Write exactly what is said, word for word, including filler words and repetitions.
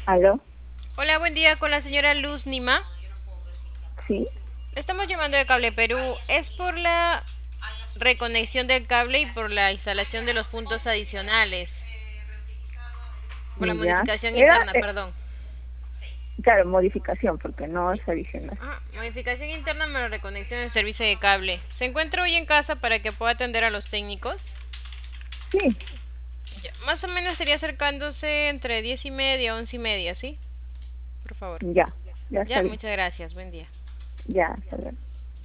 ¿Aló? Hola, buen día con la señora Luz Nima. Sí, Le estamos llamando de Cable Perú. Es por la reconexión del cable y por la instalación de los puntos adicionales. Por la ya. modificación Era, interna, eh, perdón. claro, modificación, porque no es adicional. Ah, modificación interna más la reconexión del servicio de cable. ¿Se encuentra hoy en casa para que pueda atender a los técnicos? Sí, Ya, más o menos estaría acercándose entre diez y media, once y media, ¿sí? Por favor. ya, ya está Ya, bien. muchas gracias. Buen día. Ya, está bien.